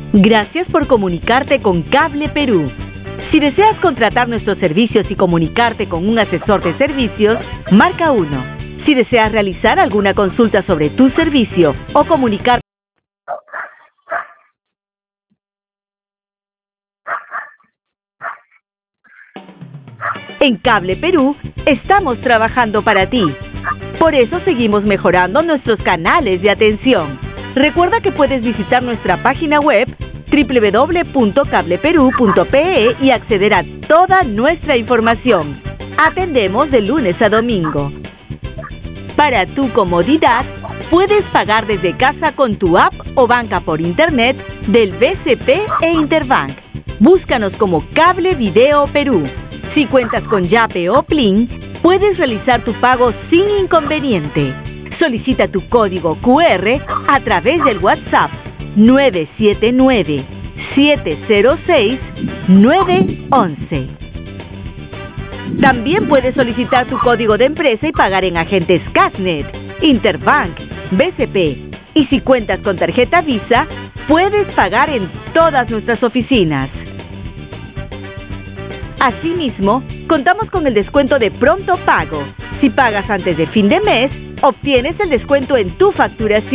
Gracias por comunicarte con Cable Perú. Si deseas contratar nuestros servicios y comunicarte con un asesor de servicios, marca 1. Si deseas realizar alguna consulta sobre tu servicio o comunicarte en Cable Perú, estamos trabajando para ti. Por eso seguimos mejorando nuestros canales de atención. Recuerda que puedes visitar nuestra página web www.cableperu.pe y acceder a toda nuestra información. Atendemos de lunes a domingo. Para tu comodidad, puedes pagar desde casa con tu app o banca por internet del BCP e Interbank. Búscanos como Cable Video Perú. Si cuentas con Yape o Plin, puedes realizar tu pago sin inconveniente. Solicita tu código QR a través del WhatsApp 979-706-911. También puedes solicitar tu código de empresa y pagar en agentes Casnet, Interbank, BCP. Y si cuentas con tarjeta Visa, puedes pagar en todas nuestras oficinas. Asimismo, contamos con el descuento de pronto pago. Si pagas antes de fin de mes, obtienes el descuento en tu facturación.